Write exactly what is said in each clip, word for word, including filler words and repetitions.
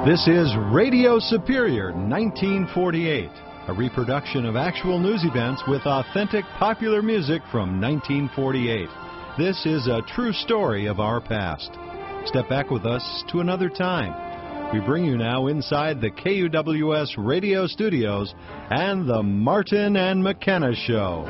This is Radio Superior nineteen forty-eight, a reproduction of actual news events with authentic popular music from nineteen forty-eight. This is a true story of our past. Step back with us to another time. We bring you now inside the K U W S radio studios and the Martin and McKenna Show.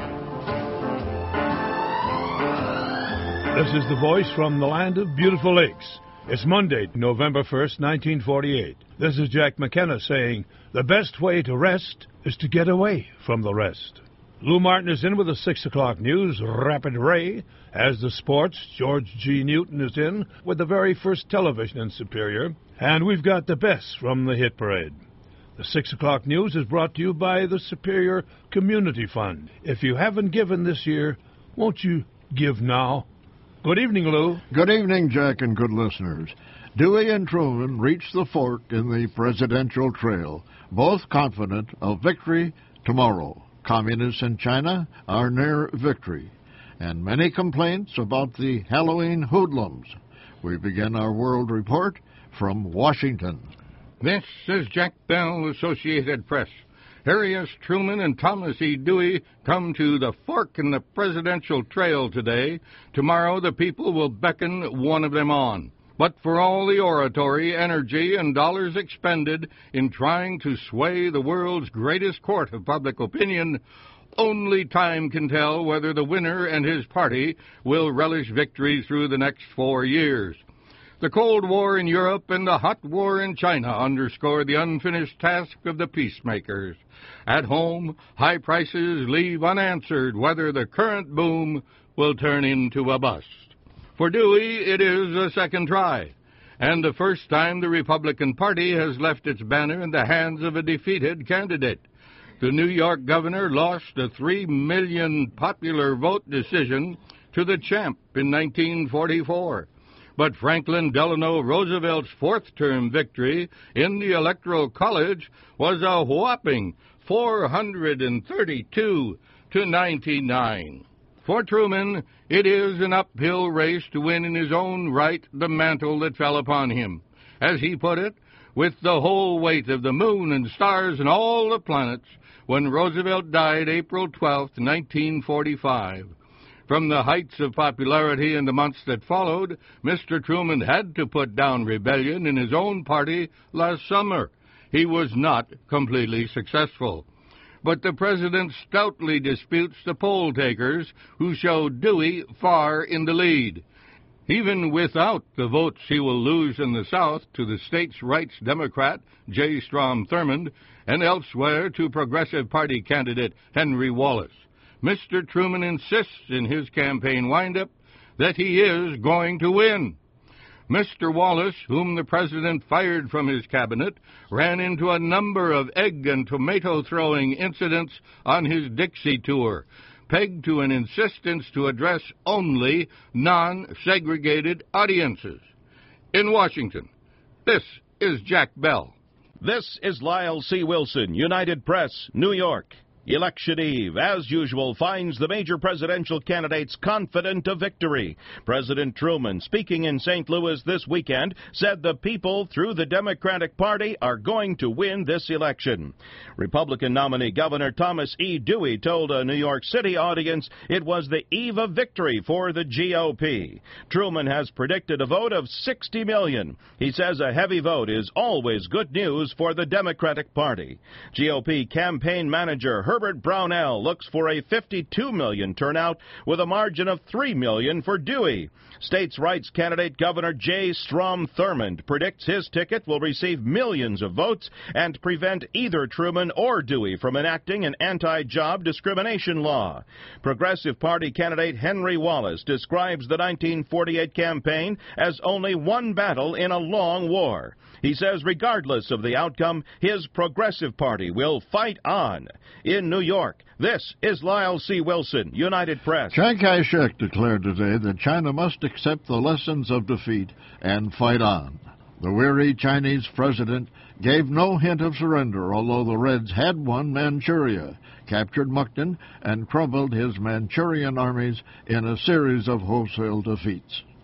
This is the voice from the land of beautiful lakes. It's Monday, November first, nineteen forty-eight. This is Jack McKenna saying, the best way to rest is to get away from the rest. Lou Martin is in with the six o'clock news, Rapid Ray. As the sports, George G. Newton is in with the very first television in Superior. And we've got the best from the hit parade. The six o'clock news is brought to you by the Superior Community Fund. If you haven't given this year, won't you give now? Good evening, Lou. Good evening, Jack, and good listeners. Dewey and Truman reached the fork in the presidential trail, both confident of victory tomorrow. Communists in China are near victory, and many complaints about the Halloween hoodlums. We begin our World Report from Washington. This is Jack Bell, Associated Press. Harry S. Truman and Thomas E. Dewey come to the fork in the presidential trail today. Tomorrow the people will beckon one of them on. But for all the oratory, energy, and dollars expended in trying to sway the world's greatest court of public opinion, only time can tell whether the winner and his party will relish victory through the next four years. The Cold War in Europe and the hot war in China underscore the unfinished task of the peacemakers. At home, high prices leave unanswered whether the current boom will turn into a bust. For Dewey, it is a second try, and the first time the Republican Party has left its banner in the hands of a defeated candidate. The New York governor lost a three million popular vote decision to the champ in nineteen forty-four. But Franklin Delano Roosevelt's fourth-term victory in the Electoral College was a whopping four hundred thirty-two to ninety-nine. For Truman, it is an uphill race to win in his own right the mantle that fell upon him. As he put it, with the whole weight of the moon and stars and all the planets, when Roosevelt died April twelfth, nineteen forty-five. From the heights of popularity in the months that followed, Mister Truman had to put down rebellion in his own party last summer. He was not completely successful. But the president stoutly disputes the poll takers who show Dewey far in the lead. Even without the votes he will lose in the South to the states' rights Democrat J. Strom Thurmond and elsewhere to Progressive Party candidate Henry Wallace, Mister Truman insists in his campaign windup that he is going to win. Mister Wallace, whom the president fired from his cabinet, ran into a number of egg and tomato-throwing incidents on his Dixie tour, pegged to an insistence to address only non-segregated audiences. In Washington, this is Jack Bell. This is Lyle C. Wilson, United Press, New York. Election Eve, as usual, finds the major presidential candidates confident of victory. President Truman, speaking in Saint Louis this weekend, said the people, through the Democratic Party, are going to win this election. Republican nominee Governor Thomas E. Dewey told a New York City audience it was the eve of victory for the G O P. Truman has predicted a vote of sixty million. He says a heavy vote is always good news for the Democratic Party. G O P campaign manager Herbert Brownell looks for a fifty-two million turnout with a margin of three million for Dewey. States' rights candidate Governor J. Strom Thurmond predicts his ticket will receive millions of votes and prevent either Truman or Dewey from enacting an anti-job discrimination law. Progressive Party candidate Henry Wallace describes the nineteen forty-eight campaign as only one battle in a long war. He says regardless of the outcome, his Progressive Party will fight on. In New York, this is Lyle C. Wilson, United Press. Chiang Kai-shek declared today that China must accept the lessons of defeat and fight on. The weary Chinese president gave no hint of surrender, although the Reds had won Manchuria, captured Mukden, and crumbled his Manchurian armies in a series of wholesale defeats.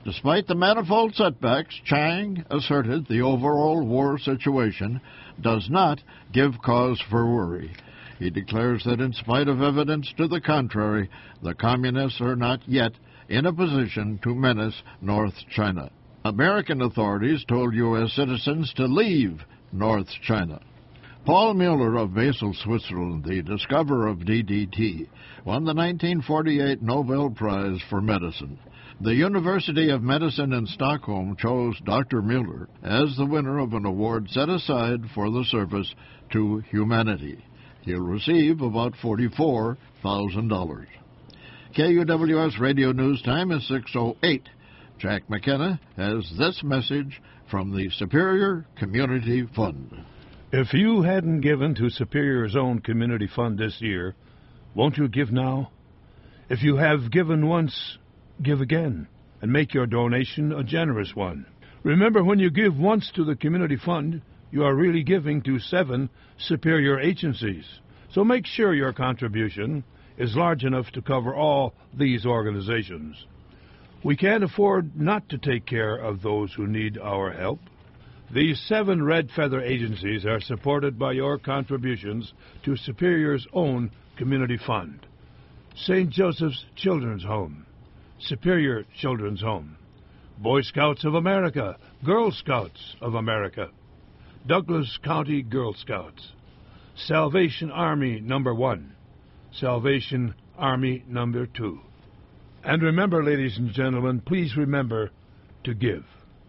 Despite the manifold setbacks, Chang asserted the overall war situation does not give cause for worry. He declares that in spite of evidence to the contrary, the Communists are not yet in a position to menace North China. American authorities told U S citizens to leave North China. Paul Mueller of Basel, Switzerland, the discoverer of D D T, won the nineteen forty-eight Nobel Prize for Medicine. The University of Medicine in Stockholm chose Doctor Mueller as the winner of an award set aside for the service to humanity. He'll receive about forty-four thousand dollars. K U W S Radio News Time is six oh eight. Jack McKenna has this message from the Superior Community Fund. If you hadn't given to Superior's own community fund this year, won't you give now? If you have given once, give again, and make your donation a generous one. Remember, when you give once to the community fund, you are really giving to seven Superior agencies. So make sure your contribution is large enough to cover all these organizations. We can't afford not to take care of those who need our help. These seven Red Feather agencies are supported by your contributions to Superior's own community fund. Saint Joseph's Children's Home, Superior Children's Home, Boy Scouts of America, Girl Scouts of America, Douglas County Girl Scouts, Salvation Army Number One, Salvation Army Number Two. And remember, ladies and gentlemen, please remember to give.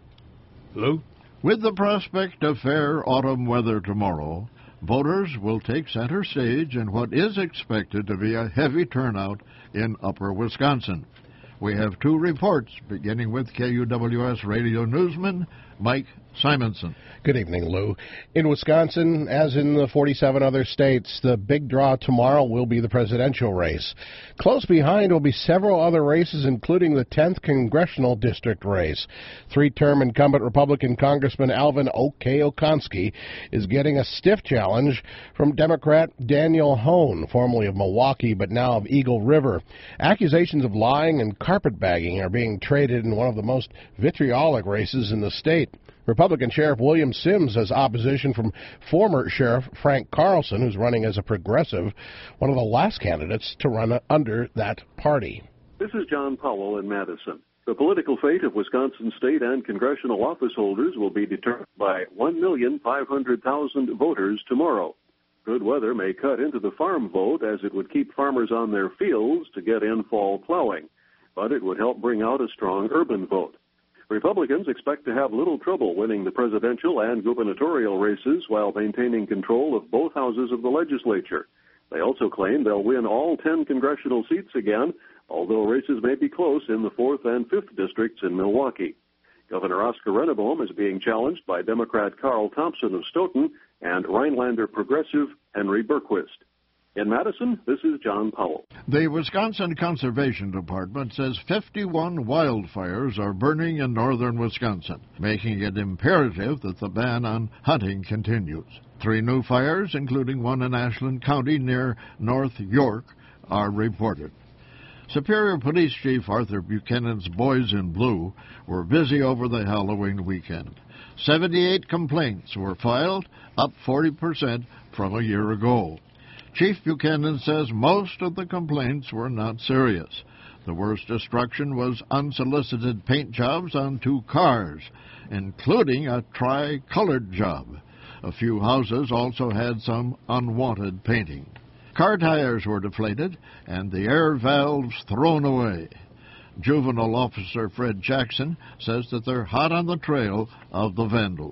Lou? With the prospect of fair autumn weather tomorrow, voters will take center stage in what is expected to be a heavy turnout in Upper Wisconsin. We have two reports, beginning with K U W S radio newsman Mike Simonson. Good evening, Lou. In Wisconsin, as in the forty-seven other states, the big draw tomorrow will be the presidential race. Close behind will be several other races, including the tenth congressional district race. Three-term incumbent Republican Congressman Alvin O.K. Okonski is getting a stiff challenge from Democrat Daniel Hone, formerly of Milwaukee but now of Eagle River. Accusations of lying and carpetbagging are being traded in one of the most vitriolic races in the state. Republican Sheriff William Sims has opposition from former Sheriff Frank Carlson, who's running as a progressive, one of the last candidates to run under that party. This is John Powell in Madison. The political fate of Wisconsin state and congressional office holders will be determined by one million five hundred thousand voters tomorrow. Good weather may cut into the farm vote, as it would keep farmers on their fields to get in fall plowing, but it would help bring out a strong urban vote. Republicans expect to have little trouble winning the presidential and gubernatorial races while maintaining control of both houses of the legislature. They also claim they'll win all ten congressional seats again, although races may be close in the fourth and fifth districts in Milwaukee. Governor Oscar Rennebohm is being challenged by Democrat Carl Thompson of Stoughton and Rhinelander progressive Henry Berquist. In Madison, this is John Powell. The Wisconsin Conservation Department says fifty-one wildfires are burning in northern Wisconsin, making it imperative that the ban on hunting continues. Three new fires, including one in Ashland County near North York, are reported. Superior Police Chief Arthur Buchanan's Boys in Blue were busy over the Halloween weekend. seventy-eight complaints were filed, up forty percent from a year ago. Chief Buchanan says most of the complaints were not serious. The worst destruction was unsolicited paint jobs on two cars, including a tri-colored job. A few houses also had some unwanted painting. Car tires were deflated and the air valves thrown away. Juvenile Officer Fred Jackson says that they're hot on the trail of the vandals.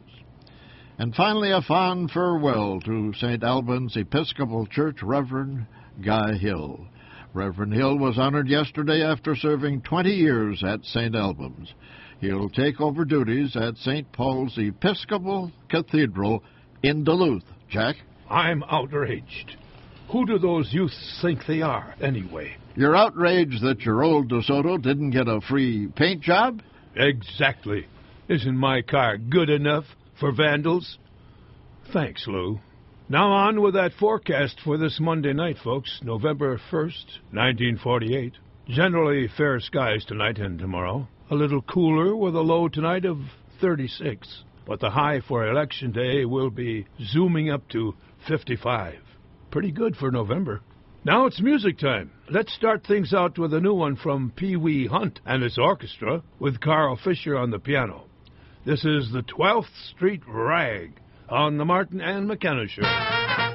And finally, a fond farewell to Saint Albans Episcopal Church Reverend Guy Hill. Reverend Hill was honored yesterday after serving twenty years at Saint Albans. He'll take over duties at Saint Paul's Episcopal Cathedral in Duluth. Jack? I'm outraged. Who do those youths think they are, anyway? You're outraged that your old DeSoto didn't get a free paint job? Exactly. Isn't my car good enough for vandals? Thanks, Lou. Now on with that forecast for this Monday night, folks. November first, nineteen forty-eight. Generally fair skies tonight and tomorrow. A little cooler with a low tonight of thirty-six. But the high for Election Day will be zooming up to fifty-five. Pretty good for November. Now it's music time. Let's start things out with a new one from Pee Wee Hunt and his orchestra with Carl Fisher on the piano. This is the twelfth Street Rag on the Martin and McKenna Show.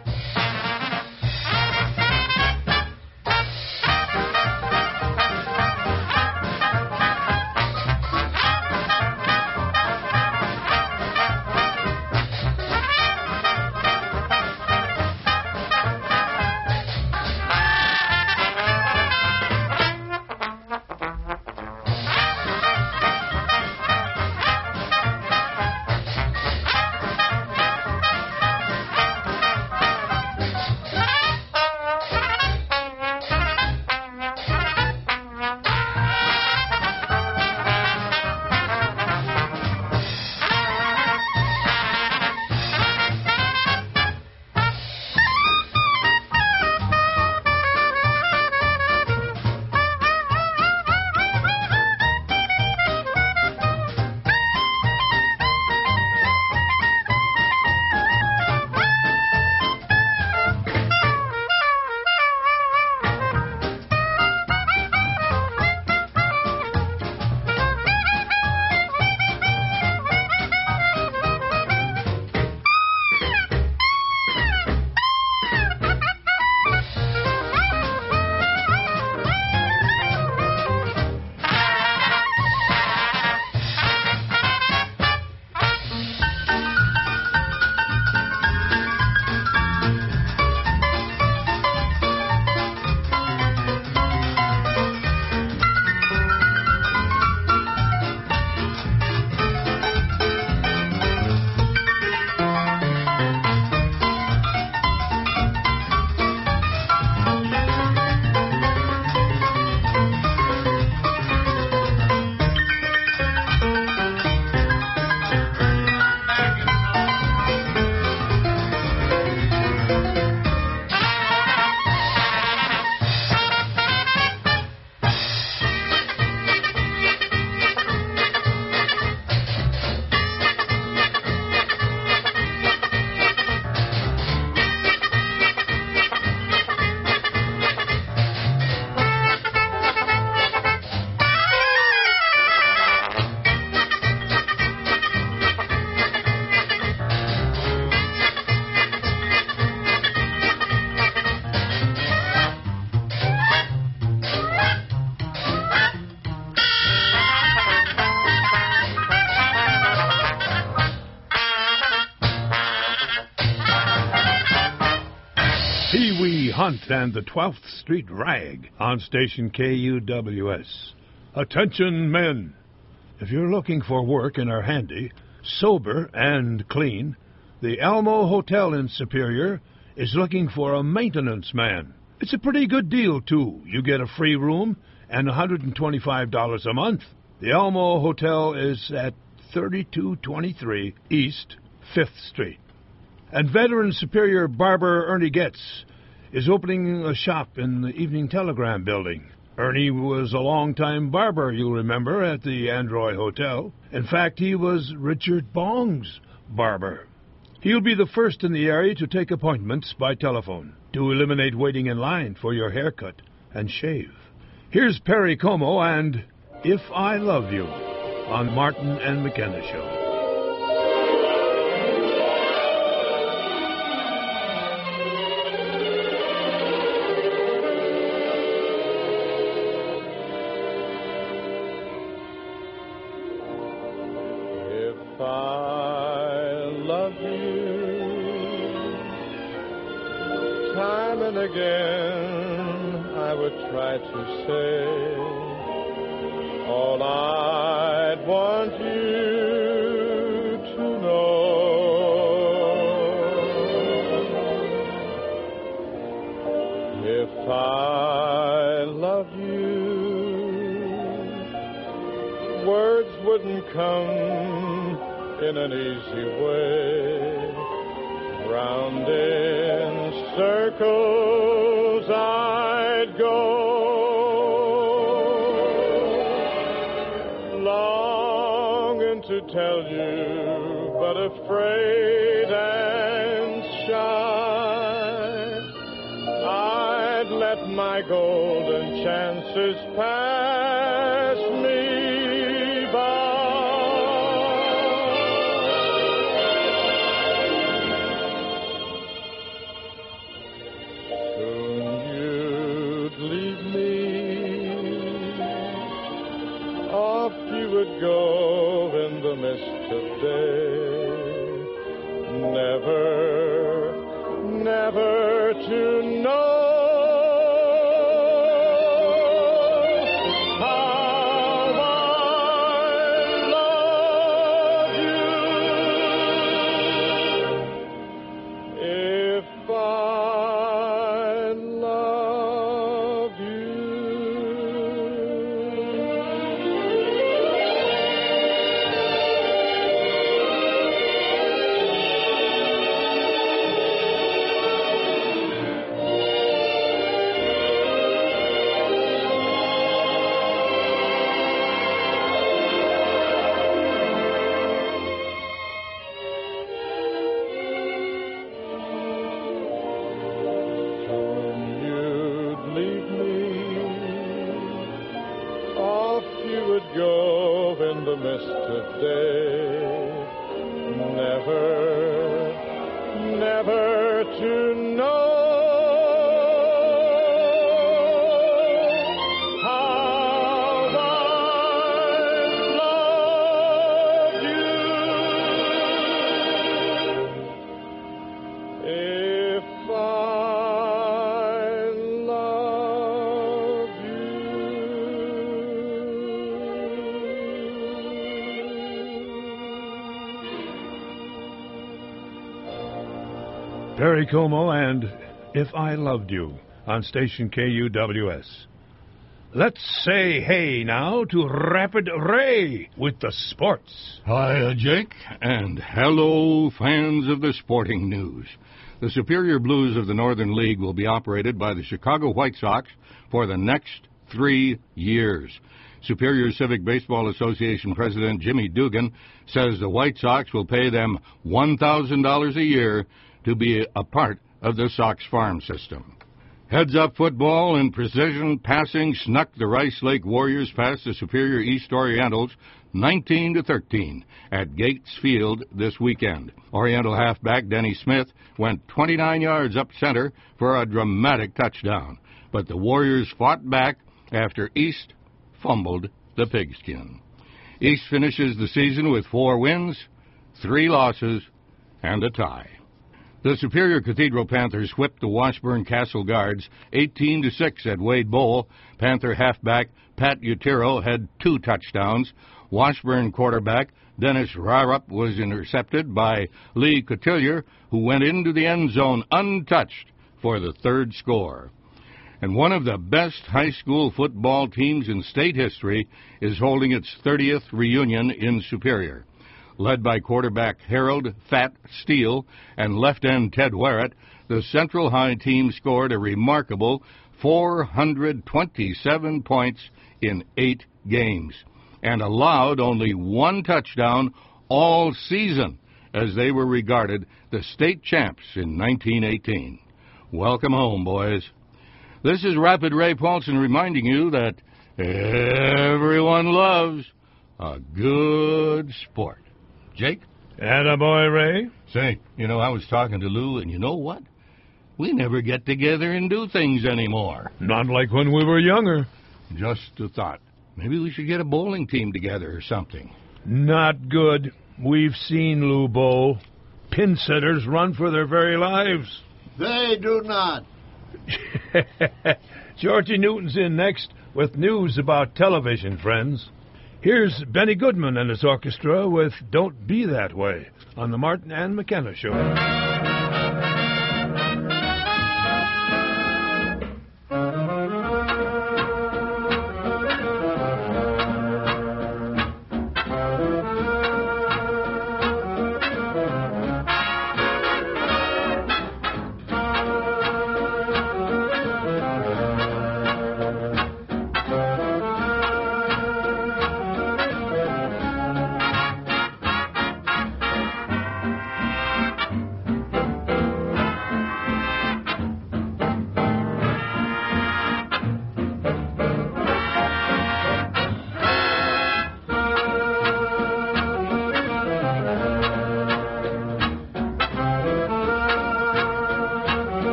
Pee Wee Hunt and the twelfth Street Rag on station K U W S. Attention, men. If you're looking for work and are handy, sober, and clean, the Elmo Hotel in Superior is looking for a maintenance man. It's a pretty good deal, too. You get a free room and one hundred twenty-five dollars a month. The Elmo Hotel is at thirty-two twenty-three East fifth Street. And veteran Superior barber Ernie Getz is opening a shop in the Evening Telegram building. Ernie was a long-time barber, you'll remember, at the Androy Hotel. In fact, he was Richard Bong's barber. He'll be the first in the area to take appointments by telephone to eliminate waiting in line for your haircut and shave. Here's Perry Como and If I Love You on Martin and McKenna Show. If I love you, time and again I would try to say all I'd want you to know. If I love you, words wouldn't come in an easy way. Round in circles I'd go, tell you, but afraid and shy. I'd let my golden chances pass me by. Soon you'd leave me, off you would go in the mist of day, never, never to know how I love you. If I love you. You'd leave me, off you would go in the mist of day, never, never to know how I love you. If I love Perry Como and If I Loved You on station K U W S. Let's say hey now to Rapid Ray with the sports. Hi, uh, Jake, and hello, fans of the sporting news. The Superior Blues of the Northern League will be operated by the Chicago White Sox for the next three years. Superior Civic Baseball Association President Jimmy Dugan says the White Sox will pay them one thousand dollars a year to be a part of the Sox farm system. Heads-up football and precision passing snuck the Rice Lake Warriors past the Superior East Orientals nineteen to thirteen at Gates Field this weekend. Oriental halfback Denny Smith went twenty-nine yards up center for a dramatic touchdown, but the Warriors fought back after East fumbled the pigskin. East finishes the season with four wins, three losses, and a tie. The Superior Cathedral Panthers whipped the Washburn Castle Guards eighteen to six at Wade Bowl. Panther halfback Pat Utero had two touchdowns. Washburn quarterback Dennis Rarup was intercepted by Lee Cotillier, who went into the end zone untouched for the third score. And one of the best high school football teams in state history is holding its thirtieth reunion in Superior. Led by quarterback Harold Fat Steele and left end Ted Warrett, the Central High team scored a remarkable four hundred twenty-seven points in eight games and allowed only one touchdown all season, as they were regarded the state champs in nineteen eighteen. Welcome home, boys. This is Rapid Ray Paulson reminding you that everyone loves a good sport. Jake? Attaboy, Ray. Say, you know, I was talking to Lou, and you know what? We never get together and do things anymore. Not like when we were younger. Just a thought. Maybe we should get a bowling team together or something. Not good. We've seen Lou bowl. Pin setters run for their very lives. They do not. Georgie Newton's in next with news about television, friends. Here's Benny Goodman and his orchestra with Don't Be That Way on the Martin and McKenna Show.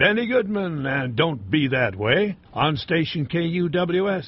Benny Goodman and Don't Be That Way on station K U W S.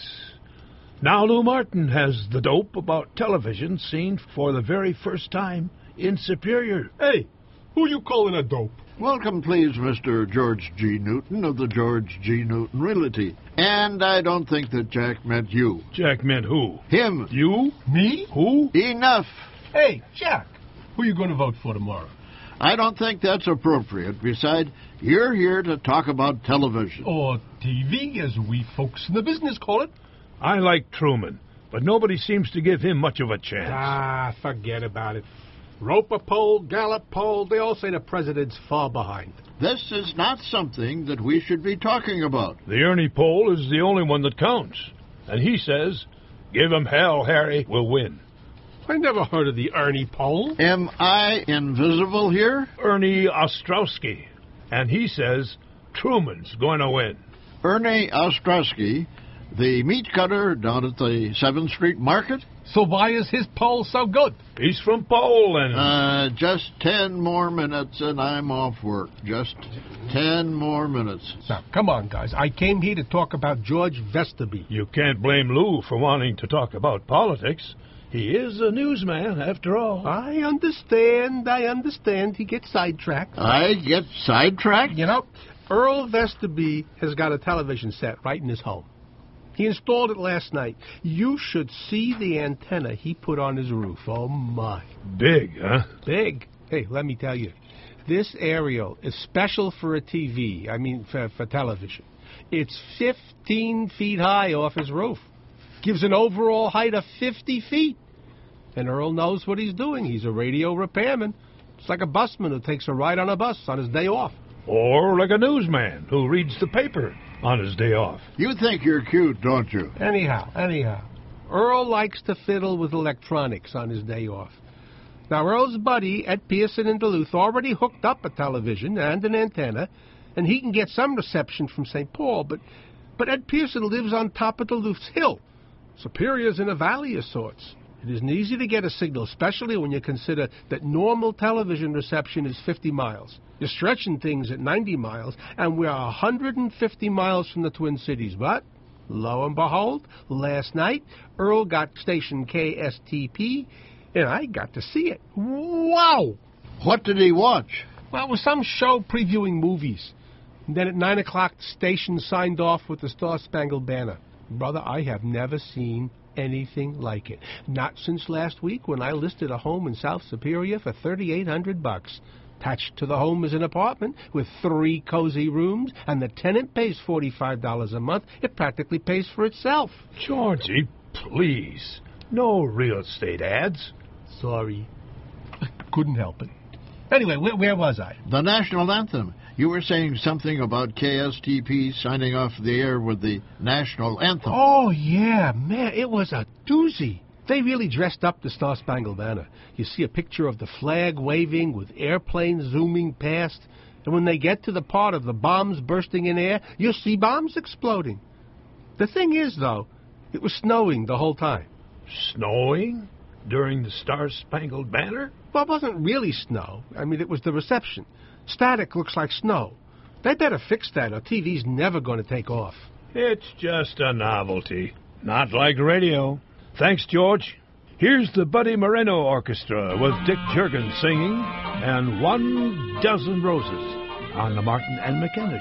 Now Lou Martin has the dope about television seen for the very first time in Superior. Hey, who you calling a dope? Welcome, please, Mister George G. Newton of the George G. Newton Realty. And I don't think that Jack meant you. Jack meant who? Him. You? Me? Who? Enough. Hey, Jack, who you going to vote for tomorrow? I don't think that's appropriate. Besides, you're here to talk about television. Or T V, as we folks in the business call it. I like Truman, but nobody seems to give him much of a chance. Ah, forget about it. Roper poll, Gallup poll, they all say the president's far behind. This is not something that we should be talking about. The Ernie poll is the only one that counts. And he says, give him hell, Harry, we'll win. I never heard of the Ernie poll. Am I invisible here? Ernie Ostrowski. And he says, Truman's going to win. Ernie Ostrowski, the meat cutter down at the seventh Street Market? So why is his poll so good? He's from Poland. Uh, just ten more minutes and I'm off work. Just ten more minutes. Now, come on, guys. I came here to talk about George Vesterby. You can't blame Lou for wanting to talk about politics. He is a newsman, after all. I understand. I understand. He gets sidetracked. I get sidetracked? You know, Earl Vesterby has got a television set right in his home. He installed it last night. You should see the antenna he put on his roof. Oh, my. Big, huh? Big. Hey, let me tell you, this aerial is special for a T V. I mean, for, for television. It's fifteen feet high off his roof. Gives an overall height of fifty feet. And Earl knows what he's doing. He's a radio repairman. It's like a busman who takes a ride on a bus on his day off. Or like a newsman who reads the paper on his day off. You think you're cute, don't you? Anyhow, anyhow, Earl likes to fiddle with electronics on his day off. Now, Earl's buddy, Ed Pearson in Duluth, already hooked up a television and an antenna, and he can get some reception from Saint Paul, but, but Ed Pearson lives on top of Duluth's hill. Superior's in a valley of sorts. It isn't easy to get a signal, especially when you consider that normal television reception is fifty miles. You're stretching things at ninety miles, and we're one hundred fifty miles from the Twin Cities. But, lo and behold, last night, Earl got station K S T P, and I got to see it. Wow! What did he watch? Well, it was some show previewing movies. And then at nine o'clock, the station signed off with the Star-Spangled Banner. Brother, I have never seen anything like it. Not since last week when I listed a home in South Superior for thirty-eight hundred bucks. Attached to the home is an apartment with three cozy rooms, and the tenant pays forty-five dollars a month. It practically pays for itself. Georgie, please. No real estate ads. Sorry. I couldn't help it. Anyway, where, where was I? The national anthem. You were saying something about K S T P signing off the air with the national anthem. Oh, yeah, man, it was a doozy. They really dressed up the Star-Spangled Banner. You see a picture of the flag waving with airplanes zooming past, and when they get to the part of the bombs bursting in air, you'll see bombs exploding. The thing is, though, it was snowing the whole time. Snowing? During the Star-Spangled Banner? Well, it wasn't really snow. I mean, it was the reception. Static looks like snow. They better fix that, or T V's never going to take off. It's just a novelty. Not like radio. Thanks, George. Here's the Buddy Moreno Orchestra with Dick Jurgens singing and One Dozen Roses on the Martin and McKenna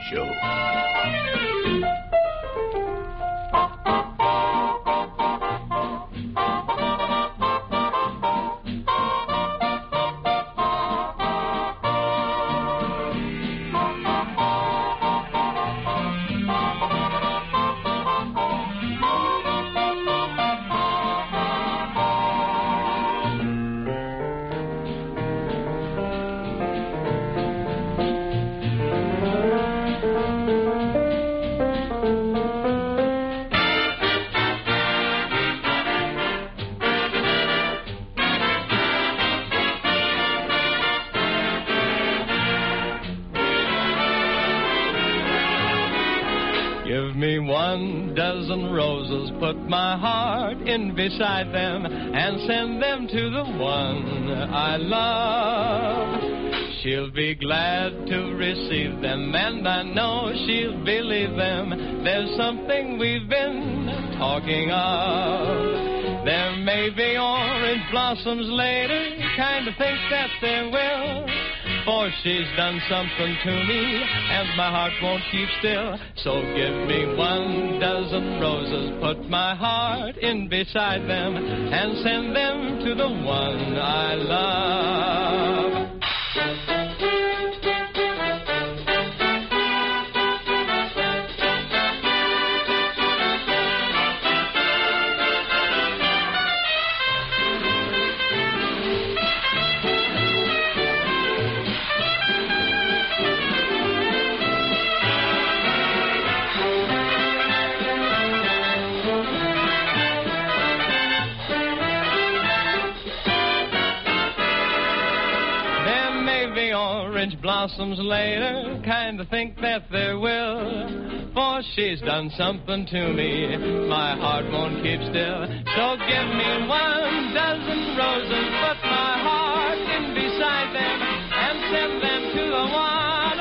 Show. Give me one dozen roses, put my heart in beside them, and send them to the one I love. she'll be glad to receive them, and I know she'll believe them. There's something we've been talking of. There may be orange blossoms later, kind of think that there will, for she's done something to me, and my heart won't keep still. So give me one dozen roses, put my heart in beside them, and send them to the one I love. Orange blossoms later, kind of think that there will, for she's done something to me, my heart won't keep still. So give me one dozen roses, put my heart in beside them, and send them to the one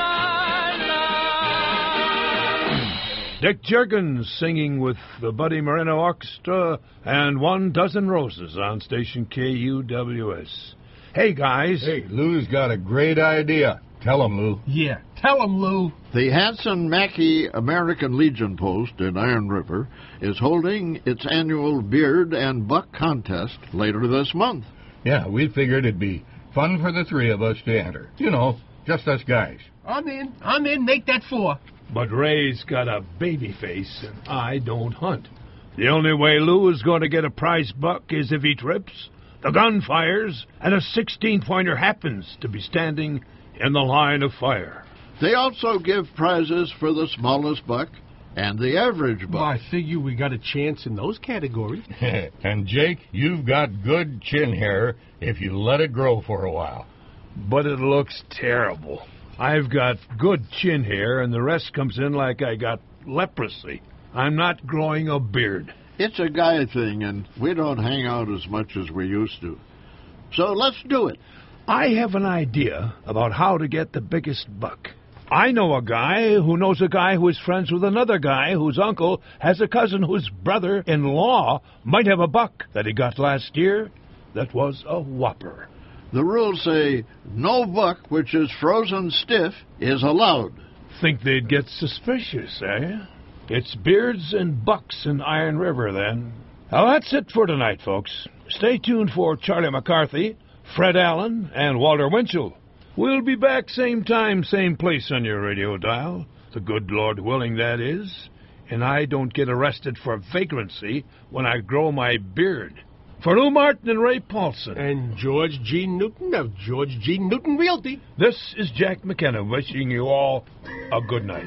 I love. Dick Juergens singing with the Buddy Moreno Orchestra and One Dozen Roses on station K U W S. Hey, guys. Hey, Lou's got a great idea. Tell him, Lou. Yeah, tell him, Lou. The Hanson Mackie American Legion Post in Iron River is holding its annual beard and buck contest later this month. Yeah, we figured it'd be fun for the three of us to enter. You know, just us guys. I'm in. I'm in. Make that four. But Ray's got a baby face, and I don't hunt. The only way Lou is going to get a prize buck is if he trips, the gun fires, and a sixteen-pointer happens to be standing in the line of fire. They also give prizes for the smallest buck and the average buck. Well, I figure we got a chance in those categories. And, Jake, you've got good chin hair if you let it grow for a while. But it looks terrible. I've got good chin hair, and the rest comes in like I got leprosy. I'm not growing a beard. It's a guy thing, and we don't hang out as much as we used to. So let's do it. I have an idea about how to get the biggest buck. I know a guy who knows a guy who is friends with another guy whose uncle has a cousin whose brother-in-law might have a buck that he got last year that was a whopper. The rules say no buck which is frozen stiff is allowed. Think they'd get suspicious, eh? It's beards and bucks in Iron River, then. Well, that's it for tonight, folks. Stay tuned for Charlie McCarthy, Fred Allen, and Walter Winchell. We'll be back same time, same place on your radio dial. The good Lord willing, that is. And I don't get arrested for vagrancy when I grow my beard. For Lou Martin and Ray Paulson. And George G. Newton of George G. Newton Realty. This is Jack McKenna wishing you all a good night.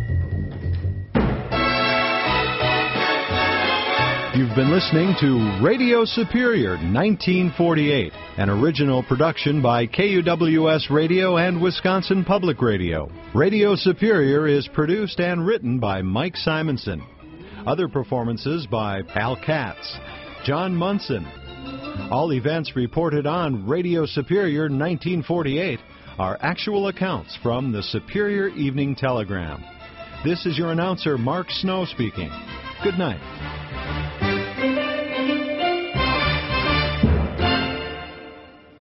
You've been listening to Radio Superior nineteen forty-eight, an original production by K U W S Radio and Wisconsin Public Radio. Radio Superior is produced and written by Mike Simonson. Other performances by Al Katz, John Munson. All events reported on Radio Superior nineteen forty-eight are actual accounts from the Superior Evening Telegram. This is your announcer, Mark Snow, speaking. Good night.